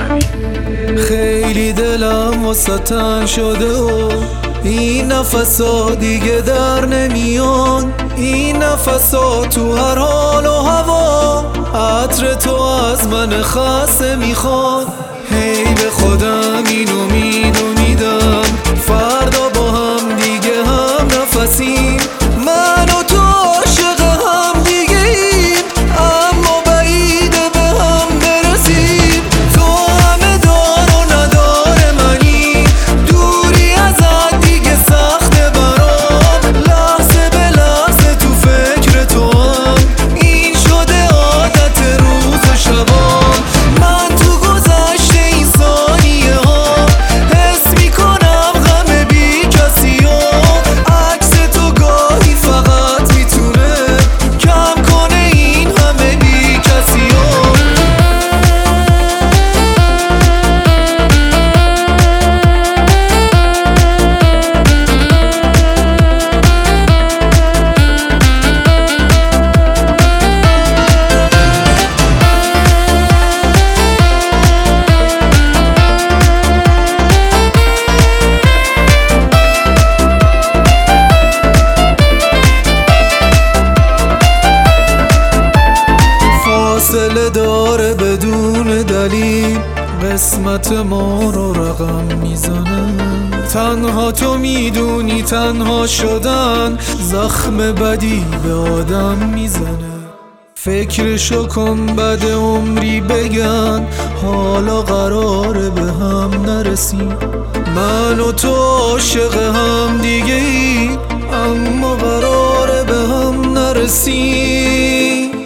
خیلی دلم واسه تنگ شده و این نفسا دیگه در نمیان. این نفسا تو هر حال و هوا عطر تو از من خسته میخوان. هی به خودم اینو میدونیدم فردا با هم دیگه هم نفسیم. من و تو عاشق هم دیگه ایم اما بعیده به هم برسیم. تو همه دار و ندار منی، دوری ازت دیگه سخته برام. لحظه به لحظه تو فکر تو هم، این شده عادت روز و شبام. من تو گذشته این ثانیه ها حس میکنم غم بی کسی ها. عکس تو گاهی فقط میتونه کم کنه این همه بی کسی ها. فاصله داره بدون دلیل، قسمت ما رو رقم میزنه. تنها تو میدونی تنها شدن زخم بدی به آدم میزنه. فکرشو کن بعد عمری بگن حالا قراره به هم نرسیم. من و تو عاشق هم دیگه ای اما قراره به هم نرسیم.